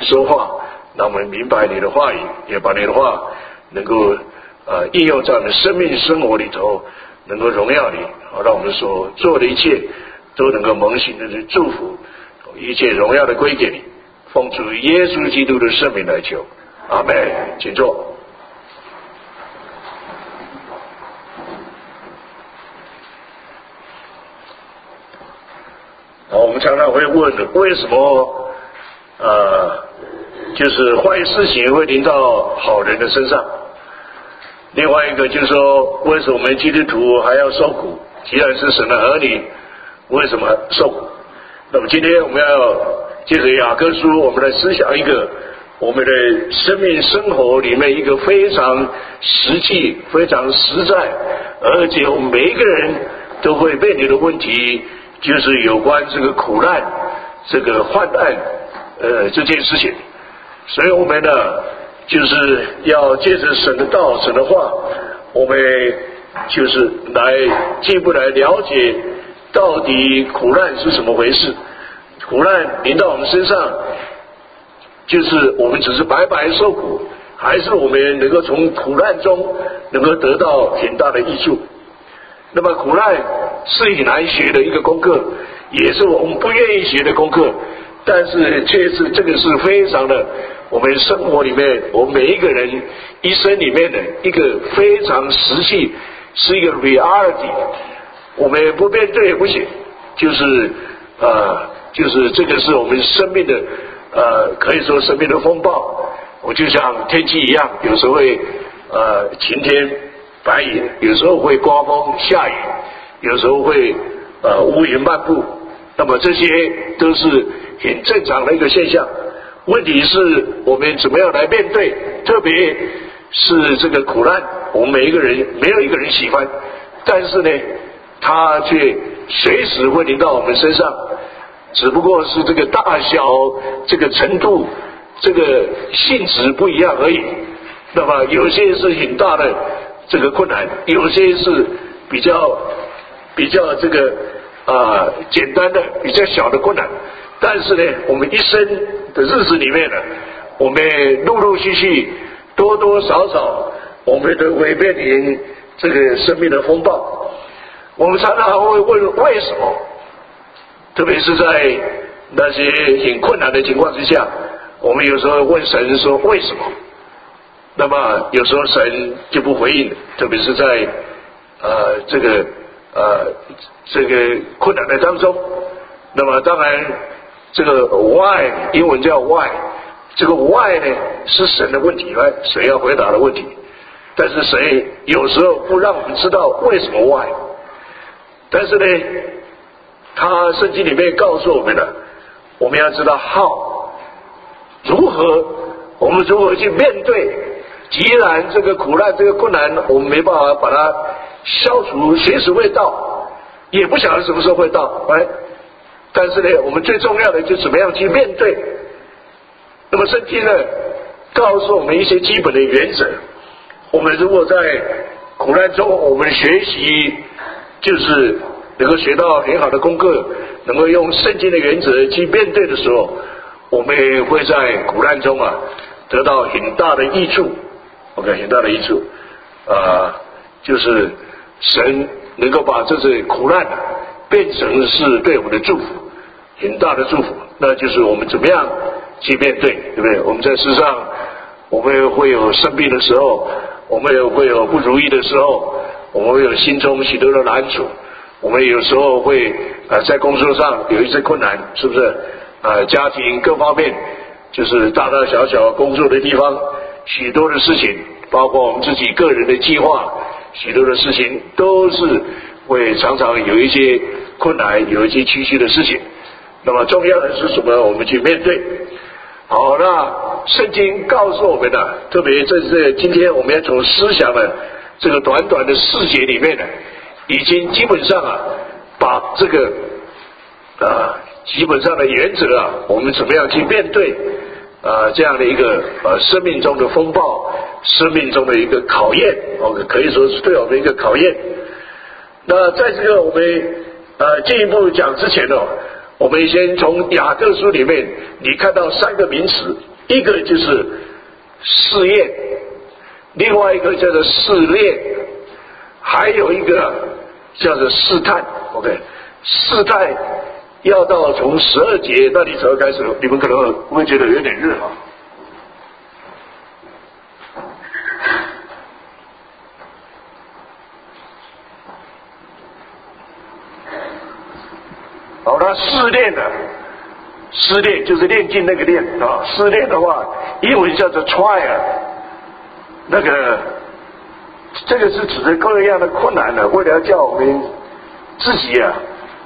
说话，让我们明白你的话语，也把你的话能够应用在我们生命生活里头，能够荣耀你，好让我们所做的一切都能够蒙行的祝福，一切荣耀的归给你，奉主耶稣基督的圣名来求，阿们。请坐。我们常常会问，为什么就是坏事情会临到好人的身上？另外一个就是说，为什么我们基督徒还要受苦？既然是神的儿女，为什么受苦？那么今天我们要借着雅各书，我们来思想一个我们的生命生活里面一个非常实际、非常实在，而且我们每一个人都会面临的问题，就是有关这个苦难、这个患难这件事情。所以我们呢，就是要借着神的道、神的话，我们就是来进一步来了解到底苦难是什么回事。苦难临到我们身上，就是我们只是白白受苦，还是我们能够从苦难中能够得到很大的益处？那么苦难是很难学的一个功课，也是我们不愿意学的功课，但是却是这个是非常的我们生活里面，我们每一个人一生里面的一个非常实际，是一个 reality， 我们不面对也不行，就是这个是我们生命的可以说生命的风暴。我就像天气一样，有时候会晴天白云，有时候会刮风下雨，有时候会乌云漫布，那么这些都是很正常的一个现象。问题是我们怎么样来面对，特别是这个苦难，我们每一个人没有一个人喜欢，但是呢它却随时会临到我们身上，只不过是这个大小、这个程度、这个性质不一样而已。那么有些是很大的这个困难，有些是比较这个简单的、比较小的困难。但是呢，我们一生的日子里面呢，我们陆陆续续、多多少少，我们都会面临这个生命的风暴。我们常常会问为什么，特别是在那些很困难的情况之下，我们有时候问神说为什么？那么有时候神就不回应，特别是在这个困难的当中。那么当然这个 why 英文叫 why， 这个 why 呢是神的问题，神要回答的问题，但是神有时候不让我们知道为什么 why。 但是呢他圣经里面告诉我们了，我们要知道 how， 我们如何去面对。既然这个苦难、这个困难我们没办法把它消除，随时会到，也不晓得什么时候会到，但是呢我们最重要的就怎么样去面对。那么圣经呢告诉我们一些基本的原则，我们如果在苦难中我们学习，就是能够学到很好的功课，能够用圣经的原则去面对的时候，我们会在苦难中得到很大的益处。很大的益处就是神能够把这些苦难变成是对我们的祝福，很大的祝福。那就是我们怎么样去面对，对不对？我们在世上我们会有生病的时候，我们会有不如意的时候，我们会有心中许多的难处，我们有时候会在工作上有一些困难，是不是家庭各方面，就是大大小小工作的地方，许多的事情，包括我们自己个人的计划，许多的事情都是会常常有一些困难，有一些崎岖的事情。那么重要的是什么？我们去面对。好，那圣经告诉我们的，特别这今天我们要从思想的这个短短的4节里面呢，已经基本上把这个基本上的原则我们怎么样去面对这样的一个生命中的风暴，生命中的一个考验，可以说是对我们的一个考验。那在这个我们进一步讲之前我们先从雅各书里面，你看到3个名词， 一个就是试验，另外一个叫做试炼，还有一个叫做试探。OK， 试探要到从12节那里才会开始，你们可能会觉得有点热啊。好，那试炼呢？试炼就是炼金那个炼啊。试炼的话，英文叫做 trial。那个，这个是指的各样的困难的，为了要叫我们自己啊，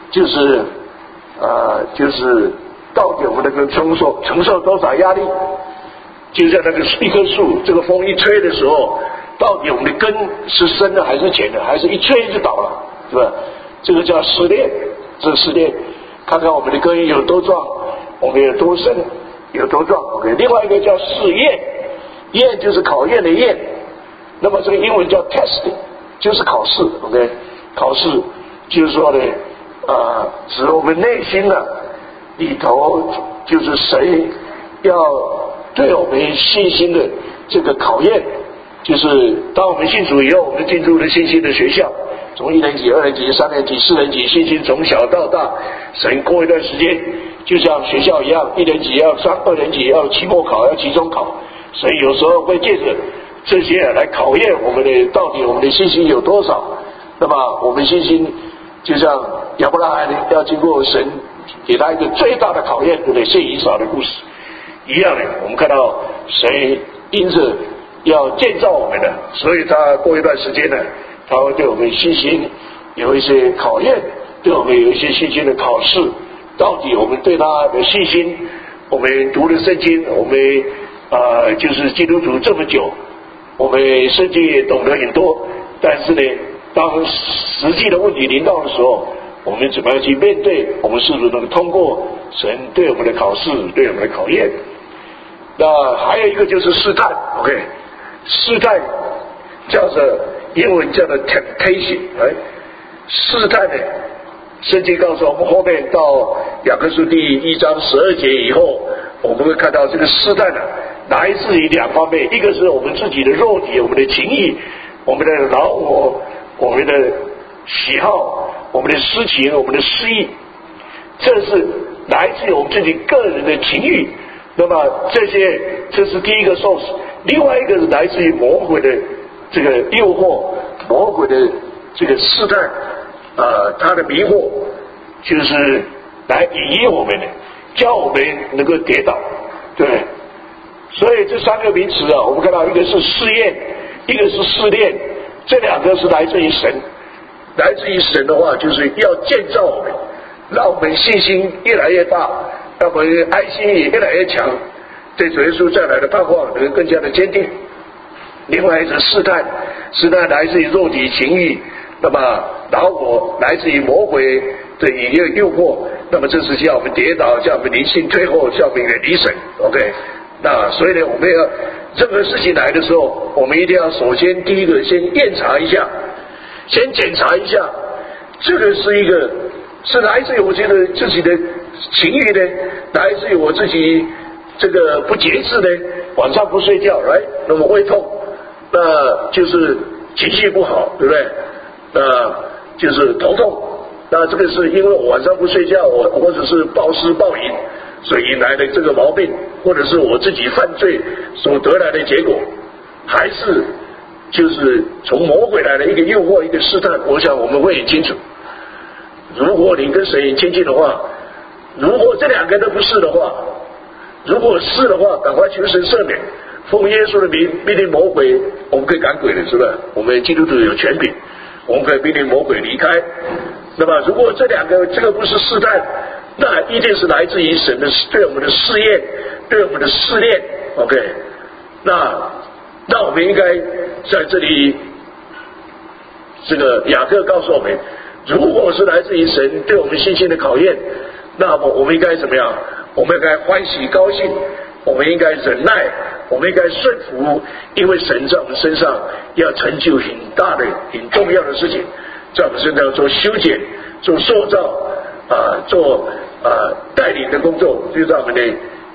就是到底我们能够承受多少压力？就像那个一棵树，这个风一吹的时候，到底我们的根是深的还是浅的，还是一吹就倒了，是吧？这个叫试炼，这试炼，看看我们的根有多壮，我们有多深，有多壮。OK， 另外一个叫试验，验就是考验的验，那么这个英文叫 test， 就是考试。OK， 考试就是说呢，指我们内心的里头，就是谁要对我们信心的这个考验，就是当我们信主以后，我们进入了信心的学校。从1年级、2年级、3年级、4年级，信心从小到大，神过一段时间，就像学校一样，1年级要上，2年级要期末考，要期中考，所以有时候会借着这些来考验我们的到底我们的信心有多少。那么我们信心就像亚伯拉罕要经过神给他一个最大的考验，对不对？献以撒的故事一样的，我们看到神因着要建造我们的，所以他过一段时间呢，他会对我们信心有一些考验，对我们有一些信心的考试。到底我们对他的信心，我们读了圣经，我们就是基督徒这么久，我们圣经也懂得很多，但是呢，当实际的问题临到的时候，我们怎么样去面对？我们是不是能通过神对我们的考试，对我们的考验？那还有一个就是试探。 OK， 试探叫做英文叫做 temptation。 试探呢，圣经告诉我们，后面到雅各书第1章12节以后，我们会看到这个试探呢，来自于2方面，一个是我们自己的肉体，我们的情欲，我们的老我，我们的喜好，我们的私情，我们的私意，这是来自于我们自己个人的情欲。那么这是第一个 source。 另外一个是来自于魔鬼的这个诱惑，魔鬼的这个试探，他的迷惑，就是来引诱我们的，叫我们能够跌倒，对不对？所以这3个名词啊，我们看到一个是试验，一个是试炼，这2个是来自于神。来自于神的话，就是要建造我们，让我们信心越来越大，让我们爱心也越来越强，对主耶稣再来的盼望能更加的坚定。另外一个试探，试探来自于肉体情欲，那么老我来自于魔鬼的诱惑，那么这是叫我们跌倒，叫我们灵性退后，叫我们远离神。 OK， 那所以呢，我们要任何事情来的时候，我们一定要首先第一个先验查一下，先检查一下，这个是来自于我觉得自己的情欲呢，来自于我自己这个不节制呢，晚上不睡觉，来，那么胃痛，那就是情绪不好，对不对？那就是头痛，那这个是因为我晚上不睡觉，或者是暴食暴饮，所以引来的这个毛病，或者是我自己犯罪所得来的结果，还是就是从魔鬼来的一个诱惑，一个试探。我想我们会很清楚，如果你跟神亲近的话，如果这2个都不是的话，如果是的话，赶快求神赦免，奉耶稣的名命令魔鬼，我们可以赶鬼的，是吧？我们基督徒有权柄，我们可以命令魔鬼离开。那么如果这2个这个不是试探，那一定是来自于神的对我们的试验，对我们的试炼。 OK， 那我们应该在这里，这个雅各告诉我们，如果是来自于神对我们信心的考验，那么我们应该怎么样？我们应该欢喜高兴，我们应该忍耐，我们应该顺服，因为神在我们身上要成就很大的很重要的事情，在我们身上做修剪，做塑造，做带领的工作，就在我们的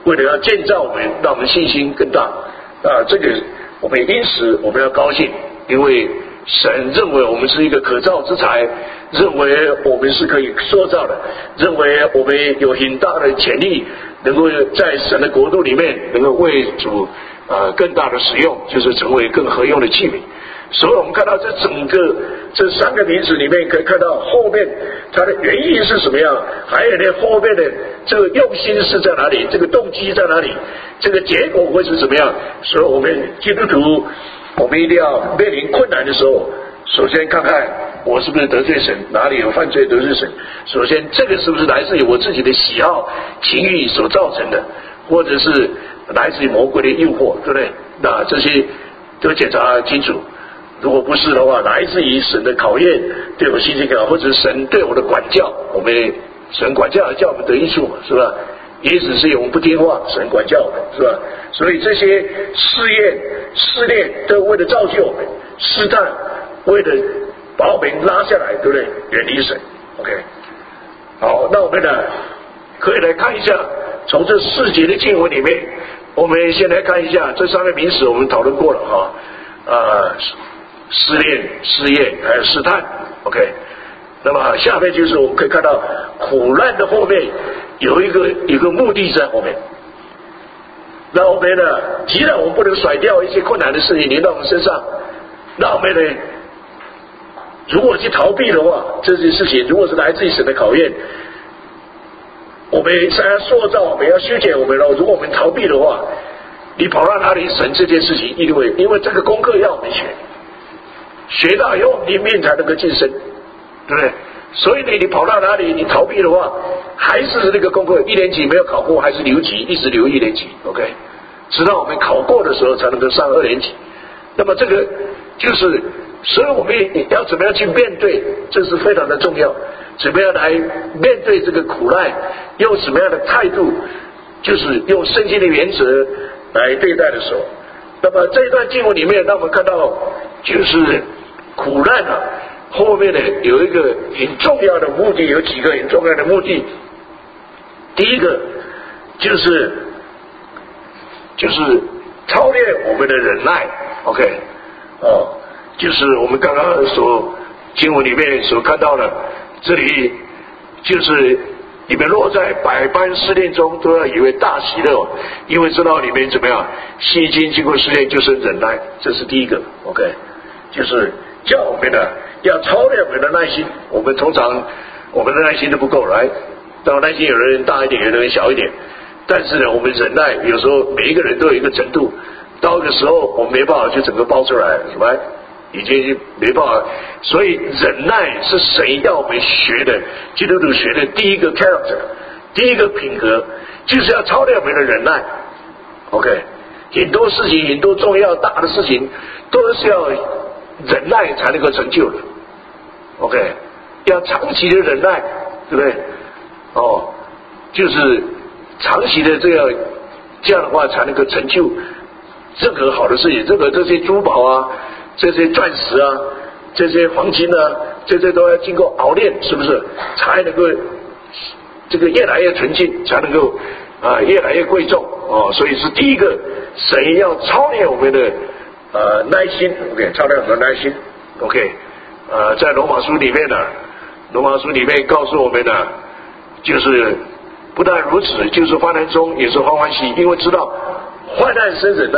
为了要建造我们，让我们信心更大这个我们因此我们要高兴，因为神认为我们是一个可造之材，认为我们是可以塑造的，认为我们有很大的潜力，能够在神的国度里面能够为主更大的使用，就是成为更合用的器皿。所以我们看到这三个名词里面，可以看到后面它的原因是什么样，还有呢后面的这个用心是在哪里，这个动机在哪里，这个结果会是怎么样。所以我们基督徒，我们一定要面临困难的时候，首先看看我是不是得罪神，哪里有犯罪得罪神。首先这个是不是来自于我自己的喜好情欲所造成的，或者是来自于魔鬼的诱惑，对不对？那这些都检查清楚。如果不是的话，来自于神的考验，对我信心更好，或者是神对我的管教，我们神管教叫我们得益处嘛，是吧？也只是我们不听话，神管教我们，是吧？所以这些试炼都为了造就我们，试探为了把我们拉下来，对不对？远离神。 OK， 好，那我们呢可以来看一下，从这4节的经文里面，我们先来看一下这3个名词，我们讨论过了试炼、试验还有试探。 OK， 那么下面就是我们可以看到苦难的后面有一个目的在后面。那我们呢，既然我们不能甩掉一些困难的事情临到我们身上，那我们呢，如果去逃避的话，这些事情如果是来自于神的考验，我们想要塑造我们，要修剪我们了。如果我们逃避的话，你跑到哪里，神这件事情一定会，因为这个功课要我们学到以后你命才能够晋升，对不对？所以呢，你跑到哪里，你逃避的话，还是那个功课1年级没有考过，还是留级，一直留1年级。 OK， 直到我们考过的时候才能够上2年级。那么这个就是，所以我们要怎么样去面对，这是非常的重要。怎么样来面对这个苦难，用什么样的态度，就是用圣经的原则来对待的时候。那么这一段经文里面，让我们看到就是苦难后面呢有一个很重要的目的，有几个很重要的目的。第一个就是操练我们的忍耐。 OK， 就是我们刚刚所经文里面所看到的，这里就是你们落在百般试炼中，都要以为大喜乐，因为知道里面怎么样，信心经过试炼就是忍耐，这是第一个。 OK， 就是叫我们呢要操练我们的耐心。我们通常我们的耐心都不够，来，当然耐心有的人大一点，有的人小一点，但是呢，我们忍耐有时候每一个人都有一个程度，到一个时候我们没办法就整个爆出来，什么已经没办法。所以忍耐是神要我们学的，基督徒学的第一个 character， 第一个品格，就是要操练我们的忍耐。 OK， 很多事情，很多重要大的事情都是要忍耐才能够成就的。 OK， 要长期的忍耐，对不对？就是长期的这样的话才能够成就任何好的事情。这些珠宝啊，这些钻石啊，这些黄金啊，这些都要经过熬炼，是不是才能够这个越来越纯净，才能够越来越贵重所以是第一个，神要操练我们的耐心。 OK， 操练我们的耐心。 OK， 在罗马书里面呢，罗马书里面告诉我们呢，就是不但如此，就是患难中也是欢欢喜，因为知道患难生忍耐。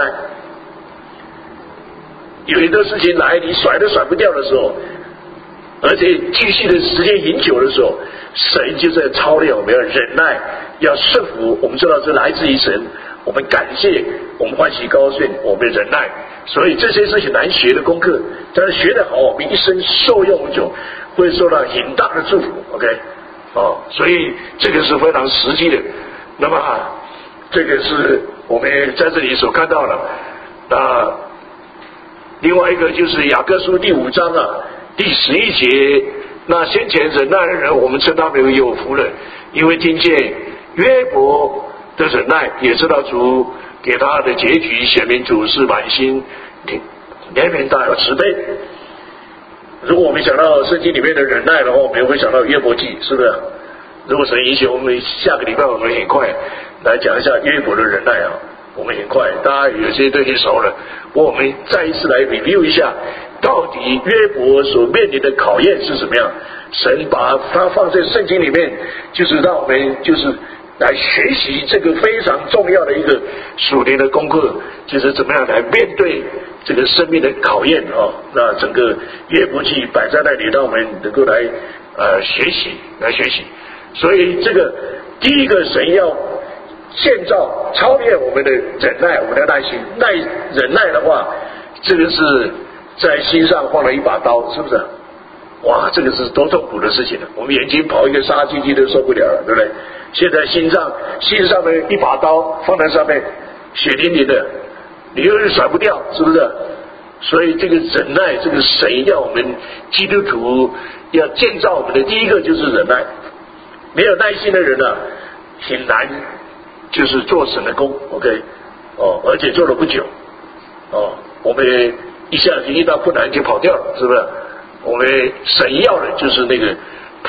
有一个事情来，你甩都甩不掉的时候，而且继续的时间很久的时候，神就在操练我们要忍耐，要顺服。我们知道这来自于神，我们感谢，我们欢喜高兴，我们忍耐。所以这些事情难学的功课，但是学得好，我们一生受用无穷，会受到很大的祝福。 OK， 所以这个是非常实际的。那么这个是我们在这里所看到的。另外一个就是雅各书第5章第11节，那先前忍耐的人，我们称他们为有福了，因为听见约伯的忍耐，也知道主给他的结局，显明主是满心怜悯大有慈悲。如果我们想到圣经里面的忍耐的话，我们也会想到约伯记，是不是？ 如果神允许，我们下个礼拜我们很快来讲一下约伯的忍耐啊。我们很快，大家有些都很熟了。我们再一次来 review 一下，到底约伯所面临的考验是什么样？神把它放在圣经里面，就是让我们就是来学习这个非常重要的一个属灵的功课，就是怎么样来面对这个生命的考验啊。那整个约伯记摆在那里，让我们能够来学习。所以这个第一个神要建造操练我们的忍耐，我们的耐心。忍耐的话，这个是在心上放了一把刀，是不是？哇，这个是多痛苦的事情了。我们眼睛跑一个杀鸡鸡都受不了了，对不对？现在心上的一把刀放在上面，血淋淋的，你又是甩不掉，是不是？所以这个忍耐，这个神要我们基督徒要建造我们的第一个就是忍耐。没有耐心的人啊，很难就是做神的工 ，OK， 而且做了不久，我们一下子遇到困难就跑掉了，是不是？我们神要的就是那个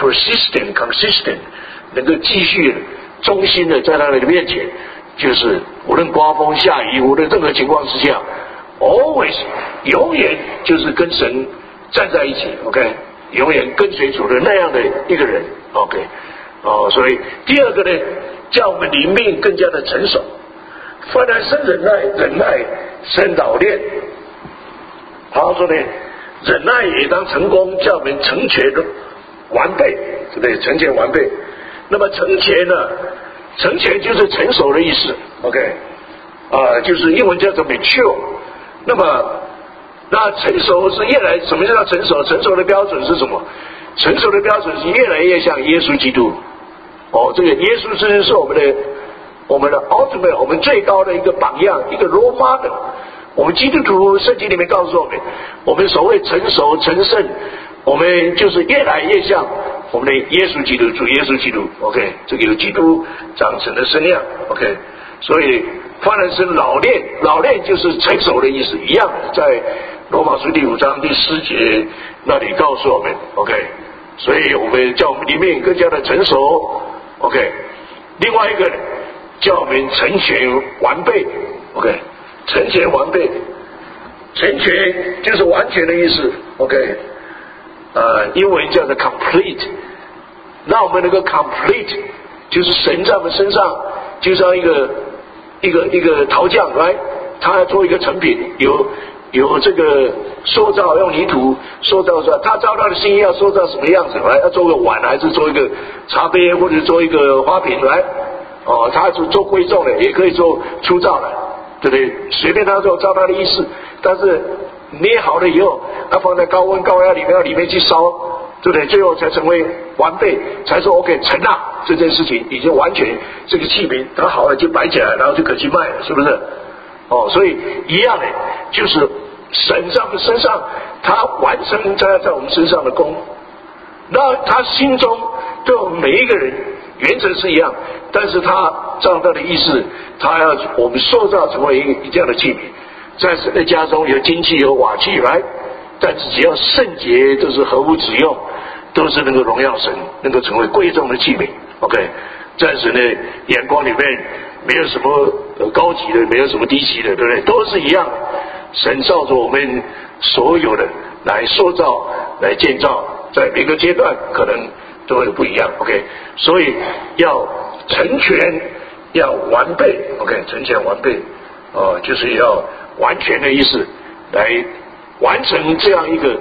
consistent， 能够继续忠心的在他的面前，就是无论刮风下雨，无论任何情况之下 ，always 永远就是跟神站在一起 ，OK， 永远跟随主的那样的一个人 ，OK。所以第二个呢，叫我们灵命更加的成熟。凡然生忍耐生老练。好说呢，忍耐也当成功，叫我们成全完备，对不对？成全完备。那么成全呢？成全就是成熟的意思 ，OK， 就是英文叫做 mature。那么，那成熟是什么叫成熟？成熟的标准是什么？成熟的标准是越来越像耶稣基督。这个耶稣是我们的 ultimate， 我们最高的一个榜样，一个 role model。我们基督徒圣经里面告诉我们所谓成熟成圣，我们就是越来越像我们的耶稣基督，主耶稣基督 ，OK， 这个有基督长成的身量 ，OK， 所以凡然生老练就是成熟的意思，一样的，在罗马书第5章第4节那里告诉我们 ，OK， 所以我们叫我们里面更加的成熟。OK， 另外一个叫我们成全完备 ，OK， 成全完备，成全就是完全的意思 ，OK， 英文叫做 complete， 那我们那个 complete 就是神在我们身上，就像一个陶匠来，他要做一个成品，有这个塑造，用泥土塑造出来，他照他的心意要塑造什么样子来，要做个碗还是做一个茶杯，或者做一个花瓶来，他做贵重的也可以做粗糙的，对不对？随便他做，照他的意思，但是捏好了以后，他放在高温高压里面去烧，对不对？最后才成为完备，才说 OK 成了，这件事情已经完全这个器皿它好了就摆起来，然后就可去卖了，是不是？所以一样的就是神在我们身上，他完成在我们身上的功，那他心中对我们每一个人原则是一样，但是他照他的意思，他要我们塑造成为一这样的器皿，在神的家中有金器有瓦器来，但是只要圣洁，都是合乎旨用，都是能够荣耀神，能够成为贵重的器皿 OK， 在神的眼光里面没有什么高级的，没有什么低级的，对不对？都是一样的，神照着我们所有的来塑造来建造，在每个阶段可能都会不一样 OK， 所以要成全，要完备 OK， 成全完备就是要完全的意思来完成这样一个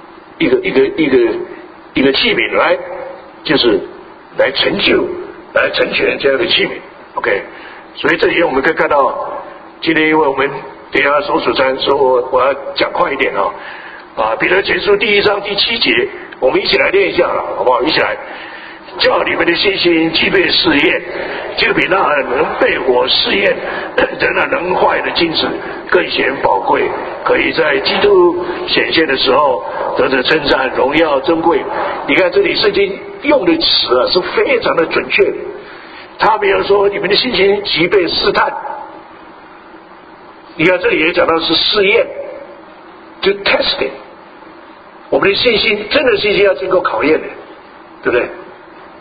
器皿来，就是来成就来成全这样的器皿 OK， 所以这里我们可以看到，今天因为我们等一下说主餐，说我要讲快一点彼得前书第1章第7节，我们一起来念一下好不好？一起来，叫你们的信心既被试验，就比那能被火试验仍然能坏的金子更显宝贵，可以在基督显现的时候得着称赞、荣耀、珍贵。你看这里圣经用的词是非常的准确，他没有说你们的信心即被试探，你看这里也讲到是试验，就 testing， 我们的信心真的信心要经过考验的，对不对？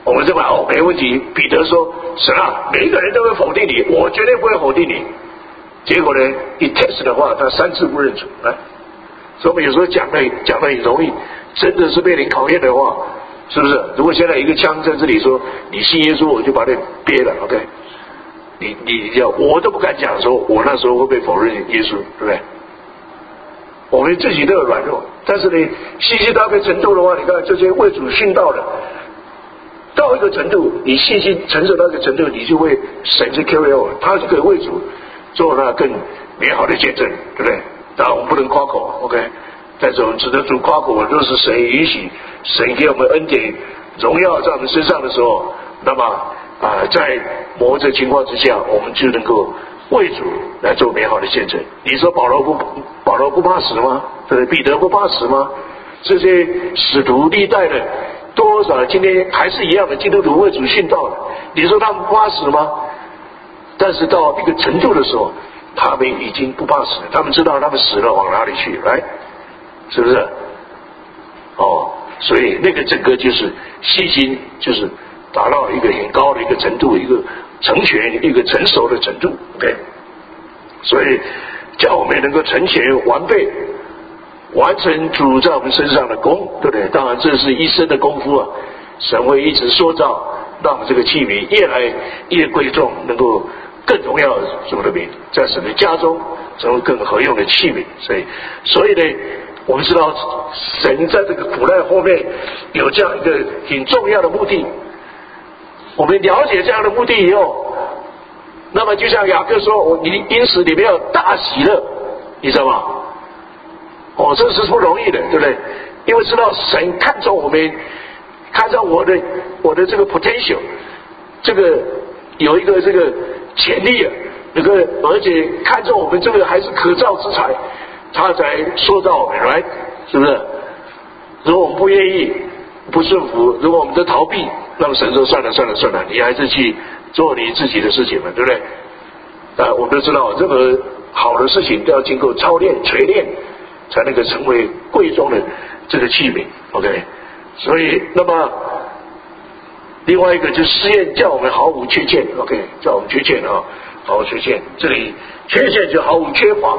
我们这么没问题。彼得说：“神啊，每一个人都会否定你，我绝对不会否定你。”结果呢，一 test 的话，他3次不认主。所以我们有时候讲的很容易，真的是被人考验的话，是不是？如果现在一个枪在这里说你信耶稣，我就把你憋了 ，OK？ 你要我都不敢讲说，我那时候会被否认耶稣，对不对？我们自己都有软弱，但是呢，信心到一个程度的话，你看这些为主殉道的，到一个程度，你信心成熟到一个程度，你就会神就 carry on， 他就可以为主做那更美好的见证，对不对？当然我们不能夸口 ，OK？ 但是我们值得主夸口，若是神允许，神给我们恩典、荣耀在我们身上的时候，那么在某种情况之下，我们就能够为主来做美好的见证。你说保罗不怕死吗？对不对？彼得不怕死吗？这些使徒历代的多少今天还是一样的基督徒为主殉道的，你说他们不怕死吗？但是到一个程度的时候，他们已经不怕死了，他们知道他们死了往哪里去，来，是不是？所以那个整个就是信心，就是达到一个很高的一个程度，一个成全、一个成熟的程度 ，OK。所以叫我们能够成全、完备、完成主在我们身上的功，对不对？当然这是一生的功夫啊，神会一直塑造，让我们这个器皿越来越贵重，能够更荣耀主的名，在神的家中成为更合用的器皿。所以呢，我们知道神在这个苦难后面有这样一个很重要的目的。我们了解这样的目的以后，那么就像雅各说：“你因此里面有大喜乐，你知道吗？”这是不容易的，对不对？因为知道神看重我们，看重我的这个 potential， 这个有一个这个潜力啊，而且看重我们这个还是可造之材，他才塑造我们 ，right？ 是不是？如果我们不愿意、不顺服，如果我们都逃避，那么神说算了，你还是去做你自己的事情嘛，对不对？我们都知道，任何好的事情都要经过操练、锤炼，才能够成为贵重的这个器皿 ，OK？ 所以，那么另外一个就是试验，叫我们毫无缺欠 ，OK？ 叫我们缺欠啊，毫无缺欠。这里缺陷就毫无缺乏。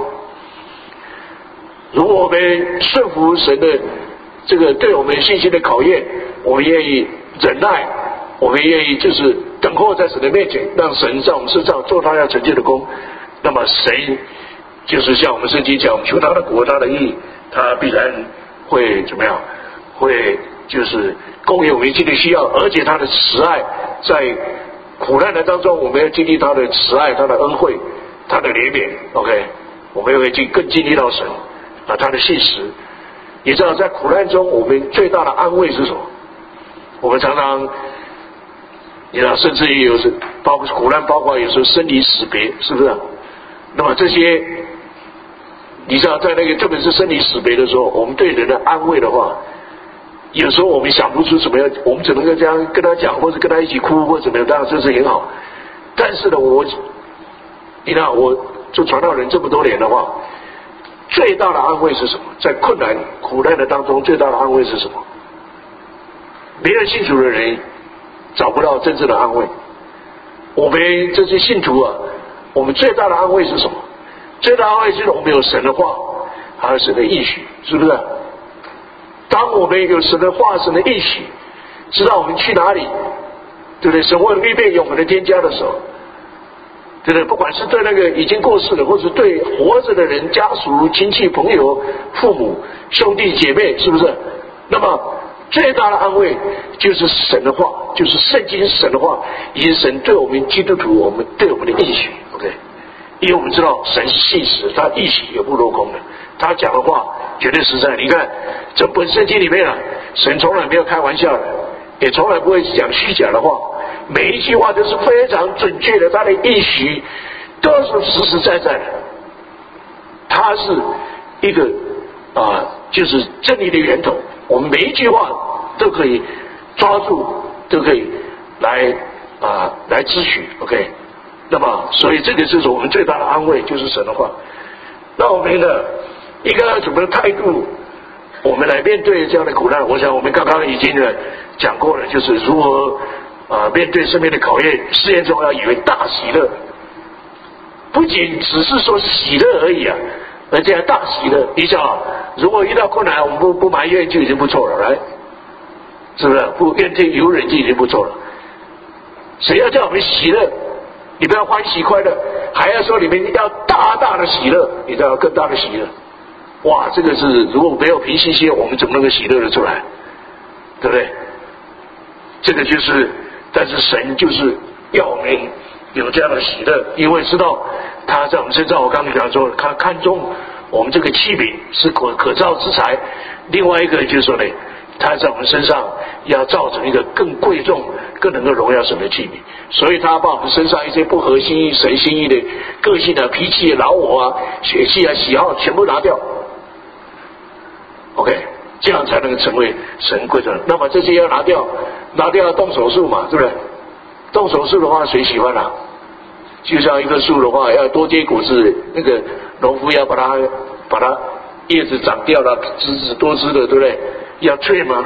如果我们顺服神的这个对我们信心的考验，我们愿意忍耐，我们愿意就是等候在神的面前，让神在我们身上做他要成就的功，那么神就是像我们圣经讲，求他的国他的义，他必然会怎么样？会就是供应我们一切的需要，而且他的慈爱在苦难的当中，我们要经历他的慈爱、他的恩惠、他的怜悯 ，OK？ 我们会更经历到神他的信实。你知道在苦难中我们最大的安慰是什么？我们常常你知道甚至于有时包括苦难，包括有时候生离死别，是不是？那么这些你知道在那个特别是生离死别的时候，我们对人的安慰的话，有时候我们想不出什么样，我们只能够这样跟他讲，或者跟他一起哭，或者怎么样，当然这是很好。但是呢，你看我做传道人这么多年的话，最大的安慰是什么？在困难苦难的当中，最大的安慰是什么？没人信主的人找不到真正的安慰。我们这些信徒啊，我们最大的安慰是什么？最大的安慰就是我们有神的话，还有神的应许，是不是？当我们有神的话、神的应许，知道我们去哪里，对不对？神会预备永恒的天家的时候，对不对？不管是对那个已经过世的，或者对活着的人、家属、亲戚、朋友、父母、兄弟姐妹，是不是？那么最大的安慰就是神的话，就是圣经神的话，以及神对我们基督徒我们对我们的应许 ，OK？ 因为我们知道神是信实，他应许也不落空的，他讲的话绝对实在。你看这本圣经里面啊，神从来没有开玩笑的，也从来不会讲虚假的话，每一句话都是非常准确的，他的应许都是实实在在的。他是一个就是真理的源头，我们每一句话都可以抓住，都可以来支取 ，OK？ 那么，所以这个就是我们最大的安慰，就是神的话。那我们呢，应该要怎么态度我们来面对这样的苦难。我想我们刚刚已经讲过了，就是如何面对生命的考验，试验中要以为大喜乐，不仅只是说喜乐而已啊，而且还大喜乐。你想，如果遇到困难，我们不埋怨就已经不错了，来，是不是？不怨天尤人就已经不错了。谁要叫我们喜乐？你不要欢喜快乐，还要说你们要大大的喜乐，你知道更大的喜乐。哇，这个是如果没有平心心，我们怎么能够喜乐得出来？对不对？这个就是，但是神就是要我们有这样的喜乐，因为知道他在我们身上，我刚才讲说，他看重我们这个器皿是可造之材。另外一个就是说呢，他在我们身上要造成一个更贵重、更能够荣耀神的器皿，所以他把我们身上一些不合心意、神心意的个性啊、脾气、老我啊、血气啊、喜好全部拿掉。OK， 这样才能成为神贵重。那么这些要拿掉要动手术嘛，是不是？动手术的话，谁喜欢啊？就像一棵树的话，要多结果子，那个农夫要把它叶子长掉了，枝子多枝的，对不对？要退吗？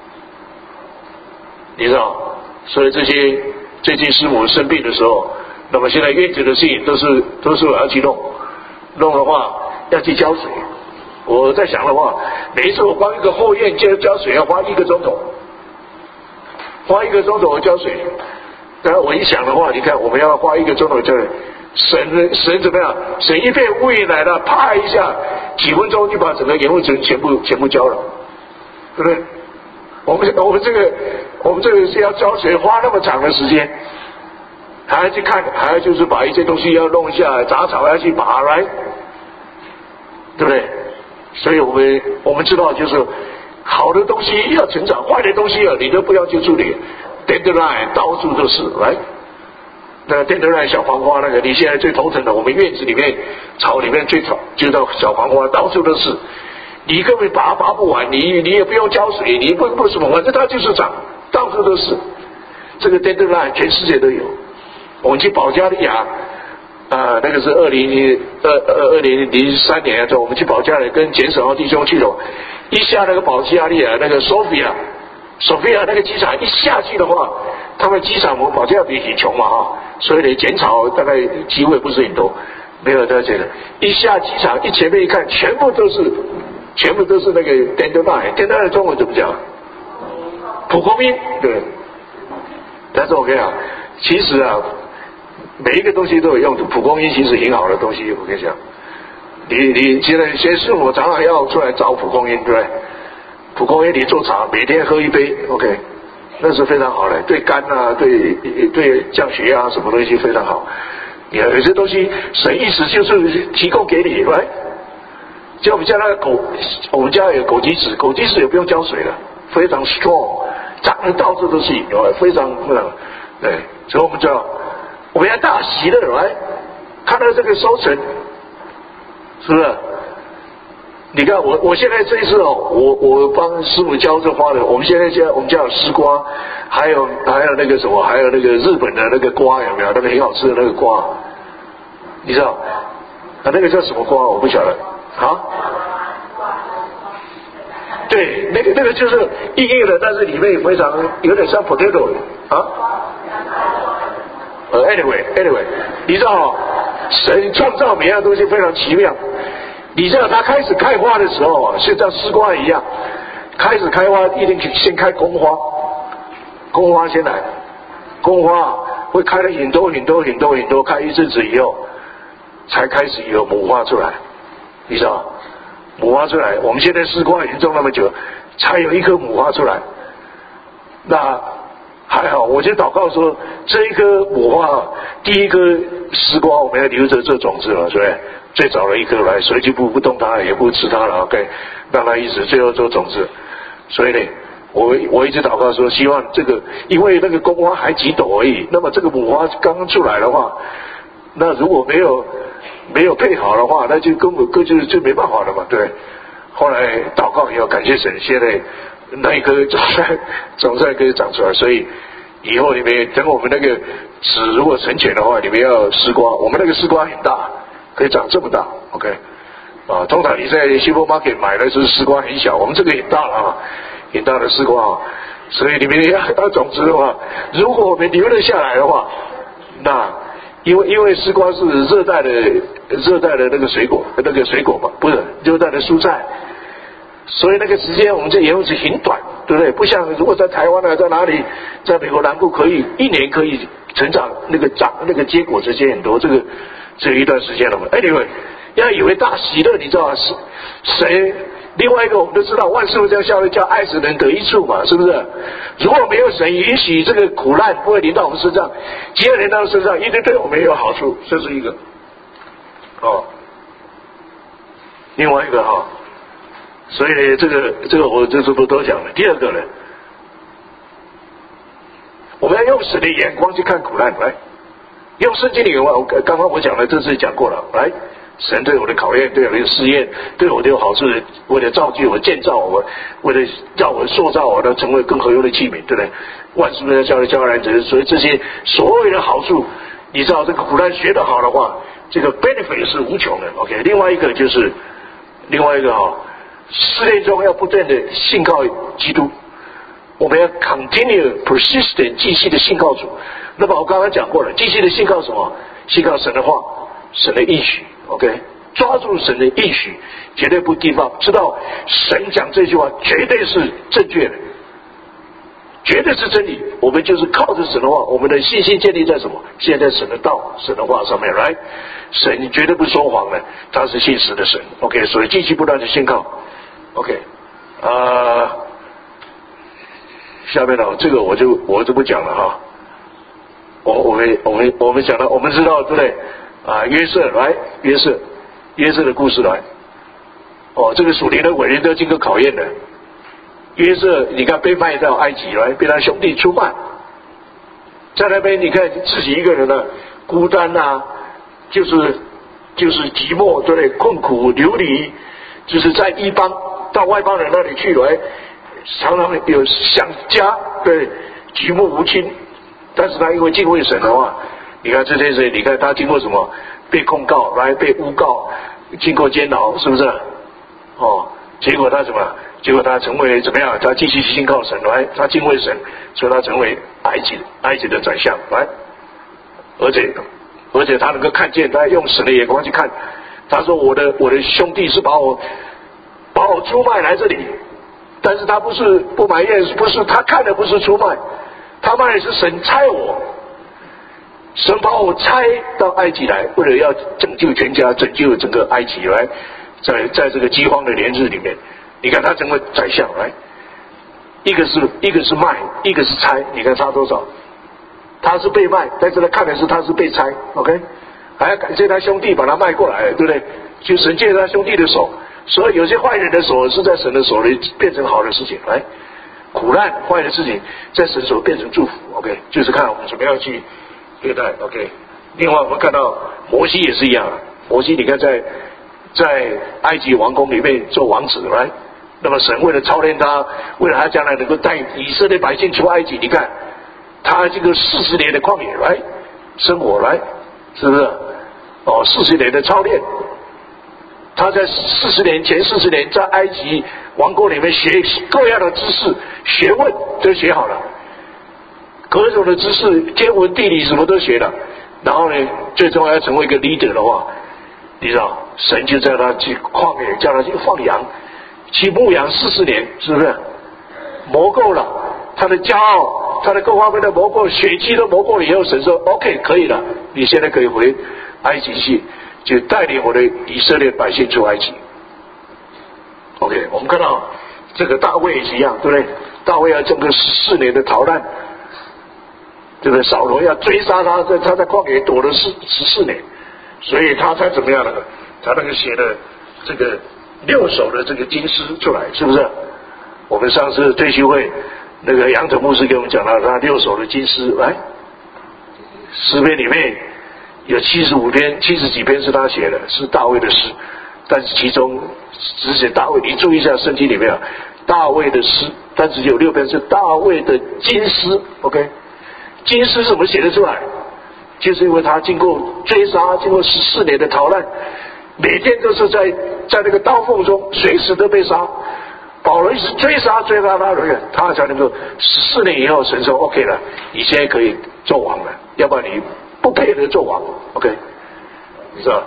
你知道，所以最近师母生病的时候，那么现在院子的事情都是我要去弄的话要去浇水。我在想的话，每一次我光一个后院浇水要花1个钟头，花1个钟头浇水。然后我一想的话，你看我们要花1个钟头浇水，神怎么样？神一片乌云来了，啪一下，几分钟就把整个盐湖城全部浇了，对不对？我们这个是要浇水，花那么长的时间，还要去看，还要就是把一些东西要弄一下，杂草要去拔来，对不对？所以我们知道，就是好的东西要成长，坏的东西你都不要去处理。Dandelion 到处都是，来，那个 Dandelion 小黄花那个，你现在最头疼的，我们院子里面草里面最吵，就到小黄花到处都是，你根本拔不完，你也不用浇水，你不什么，反正它就是长，到处都是。这个 Dandelion 全世界都有。我们去保加利亚。那个是2003年我们去保加利亚跟简省浩弟兄去了，一下那个保加利亚那个索菲亚那个机场一下去的话，他们机场我们保加利亚比很穷嘛所以呢减草大概机会不是很多，没有在这个一下机场一前面一看，全部都是那个 Dandelion 中文怎么讲？蒲公英，对。但是我跟你讲，其实每一个东西都有用途，蒲公英其实很好的东西，我跟你讲。你现在先是我常常要出来找蒲公英，对不对？蒲公英你做茶，每天喝1杯 ，OK， 那是非常好的，对肝啊，对降血压什么东西非常好。有些东西神意思就是提供给你，来。就我们家那个狗，我们家有枸杞子，枸杞子也不用浇水了，非常 strong， 长得到处都是，非常对，所以我们知道。我们要大喜乐来看到这个收成，是不是？你看我现在这一次我帮师母浇这花的，我们现在我们家有丝瓜，还有那个什么，还有那个日本的那个瓜，有没有？那个很好吃的那个瓜，你知道？那个叫什么瓜？我不晓得啊。对，那个就是硬硬的，但是里面非常有点像 potato 啊。Anyway， 你知道神创造每样东西非常奇妙。你知道它开始开花的时候就像丝瓜一样，开始开花一定先开公花，公花先来，公花会开了很多，开一阵子以后，才开始有母花出来。你知道，母花出来，我们现在丝瓜已经种那么久，才有一颗母花出来。那还好，我就祷告说，这一颗母花，第一颗丝瓜我们要留着这种子了，是不是？最早的一颗来，所以就不动它，也不吃它了 ，OK， 让它一直最后做种子。所以呢，我一直祷告说，希望这个，因为那个公花还几朵而已，那么这个母花刚刚出来的话，那如果没有配好的话，那就根本就没办法了嘛，对。后来祷告以后，感谢神，现在那一颗总算可以长出来，所以以后你们等我们那个籽如果成全的话，你们要丝瓜，我们那个丝瓜很大，可以长这么大 ，OK。 啊，通常你在 supermarket 买的是丝瓜很小，我们这个很大了啊，很大的丝瓜啊，所以你们要种植的话，如果我们留了下来的话，那因为丝瓜是热带的那个水果嘛，不是热带的蔬菜，所以那个时间我们这延误是很短，对不对？不像如果在台湾呢，在哪里，在美国南部可以一年可以成长那个结果时间很多，这个只有一段时间了嘛。Anyway， 要以为大喜乐，你知道吗？是谁？另外一个我们都知道，万事互相效力，叫爱使人得益处嘛，是不是？如果没有神允许这个苦难不会临到我们身上，结果临到身上，一定对我们也有好处，这是一个。哦，另外一个哈，所以呢，这个我这次不多讲了。第二个呢，我们要用神的眼光去看苦难，来，用圣经的眼光。刚刚我讲了，这次讲过了，来。神对我的考验，对我的试验，对我的有好处，为了造就我、建造我，为了让我塑造我，的成为更合用的器皿，对不对？万事都要教人者，所以这些所谓的好处，你知道这个苦难学得好的话，这个 benefit 是无穷的。OK， 另外一个试炼中要不断的信靠基督，我们要 continue persistent 继续的信靠主。那么我刚刚讲过了，继续的信靠什么？信靠神的话，神的应许。OK， 抓住神的应许，绝对不 give up， 知道神讲这句话绝对是正确的，绝对是真理。我们就是靠着神的话，我们的信心建立在什么？建立在神的道、神的话上面来。神绝对不说谎的，他是信实的神。OK， 所以继续不断的信靠。OK， 下面呢，这个我就不讲了哈。我们讲了，我们知道对不对？约瑟来，约瑟的故事来。哦，这个属灵的伟人都经过考验的。约瑟，你看被卖到埃及来，被他兄弟出卖，在那边你看自己一个人呢，孤单啊，就是寂寞，对不对？困苦流离，就是在异邦到外邦人那里去来，常常有想家，对，举目无亲。但是他因为敬畏神的话，你看这些人，你看他经过什么？被控告，来被诬告，经过监牢，是不是？哦，结果他什么？结果他成为怎么样？他继续信靠神，来，他敬畏神，所以他成为埃及的宰相，来，而且他能够看见，他用神的眼光去看。他说我的兄弟是把我出卖来这里，但是他不是不埋怨，不是他看的不是出卖，他卖的是神差我。神把我差到埃及来，为了要拯救全家，拯救整个埃及来，在这个饥荒的年日里面，你看他成为宰相来，一个是卖，一个是差，你看差多少？他是被卖，但是他看的是他是被差 ，OK， 还要感谢他兄弟把他卖过来，对不对？就神借他兄弟的手，所以有些坏人的手是在神的手里变成好的事情，来，苦难坏的事情在神手变成祝福 ，OK， 就是看我们怎么样去对待 ，OK。另外我们看到摩西也是一样，摩西你看在埃及王宫里面做王子来，那么神为了操练他，为了他将来能够带以色列百姓出埃及，你看他这个40年的旷野来生活来，是不是？哦，40年的操练，他在40年在埃及王国里面学各样的知识学问都学好了，各种的知识天文地理什么都学了，然后呢最终要成为一个 leader 的话，你知道神就叫他去旷野，叫他去放羊，去牧羊40年，是不是磨够了他的骄傲，他的各方面的磨够，血气都磨够了以后，神说 OK 可以了，你现在可以回埃及去，就带领我的以色列百姓出埃及。 OK， 我们看到这个大卫也是一样，对不对？大卫要经过14年的逃难，对不对？扫罗要追杀他，他在旷野躲了14年，所以他才怎么样呢？他那个写的这个6首的这个金诗出来，是不是？我们上次退休会那个杨总牧师给我们讲到他6首的金诗，来，诗篇里面有75篇、70几篇是他写的，是大卫的诗，但是其中只写大卫，你注意一下圣经里面大卫的诗，但只有6篇是大卫的金诗。 OK， 金诗怎么写得出来？就是因为他经过追杀，经过14年的逃难， 每天都是在那个刀锋中，随时都被杀。保罗一直追杀他才能够4年以后，神说 OK 了，你现在可以做王了，要不然你不配得做王。OK， 你知道？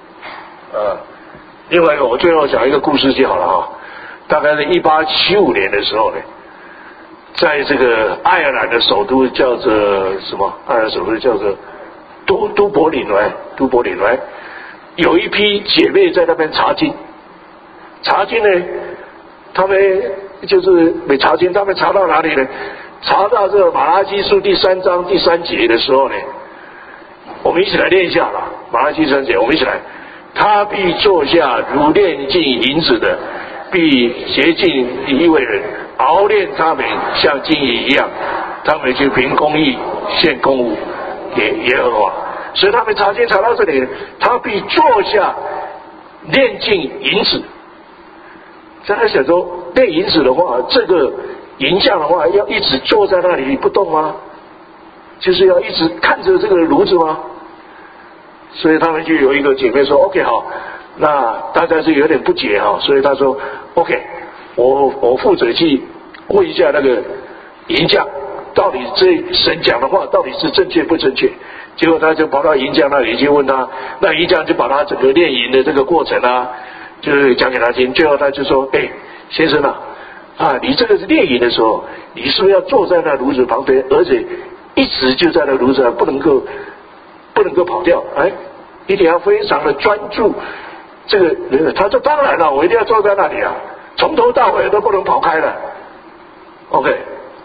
另外一个，我最后讲一个故事就好了哈。大概是1875年的时候呢，在这个爱尔兰的首都叫做什么？爱尔兰首都叫做都柏林来，有一批姐妹在那边查经。查经呢，他们就是每查经，他们查到哪里呢？查到这个马拉基书第3章第3节的时候呢，我们一起来念一下啦。马拉基3节，我们一起来。他必坐下如炼尽银子的，必洁净一位人，熬炼他们像金银一样，他们就凭公义献公物给耶和华。所以他们查经查到这里，他必坐下炼尽银子。在他想说，炼银子的话，这个银匠的话，要一直坐在那里不动吗？就是要一直看着这个炉子吗？所以他们就有一个姐妹说 OK 好，那大家是有点不解哈，所以他说 OK， 我负责去问一下那个银匠，到底这神讲的话到底是正确不正确。结果他就跑到银匠那里去问他，那银匠就把他整个炼银的这个过程啊，就是讲给他听。最后他就说先生啊，你这个是炼银的时候，你是不是要坐在那炉子旁边，而且一直就在那炉子上，不能够跑掉，一定要非常的专注。这个他说当然了，我一定要坐在那里啊，从头到尾都不能跑开了。OK，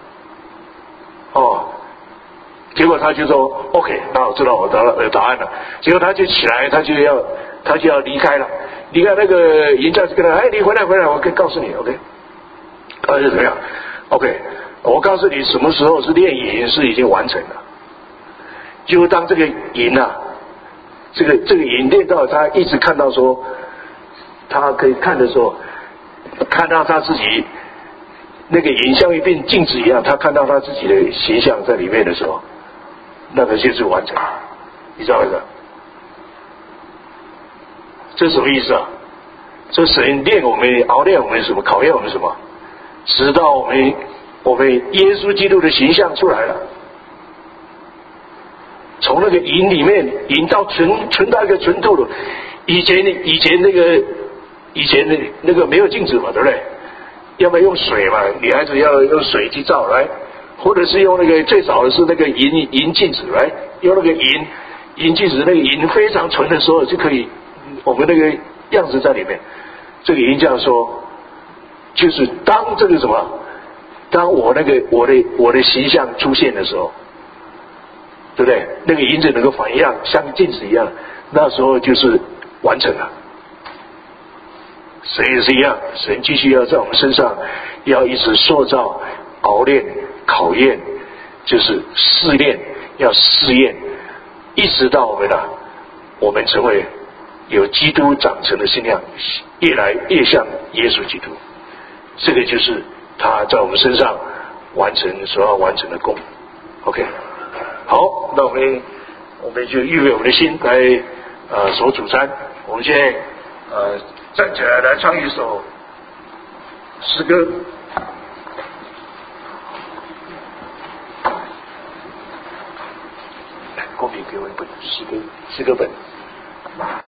结果他就说 OK， 那我知道我的答案了。结果他就起来，他就要离开了。离开那个银匠就跟他你回来，我可以告诉你 OK， 他就怎么样 OK， 我告诉你什么时候是炼银是已经完成了。就当这个银这个银炼到他一直看到说，他可以看的时候，看到他自己那个银像一变镜子一样，他看到他自己的形象在里面的时候，那个就是完成，你知道吗？这是什么意思啊？这神炼我们，熬炼我们什么？考验我们什么？直到我们耶稣基督的形象出来了。从那个银里面，银到存到一个纯度了。以前那个没有镜子嘛，对不对？要么用水嘛，女孩子要用水去照来，或者是用那个最早的是那个银镜子来，用那个银镜子，那个银非常纯的时候就可以，我们那个样子在里面。这个银匠说，就是当这个什么，当我的形象出现的时候。对不对？那个银子能够反映像镜子一样，那时候就是完成了。神也是一样，神继续要在我们身上要一直塑造、熬炼、考验，就是试炼，要试验，一直到我们成为有基督长成的信仰，越来越像耶稣基督。这个就是他在我们身上完成所要完成的功。OK。好，那我们就预备我们的心来守主餐。我们现在站起来唱一首诗歌。来，公平给我一本诗歌本。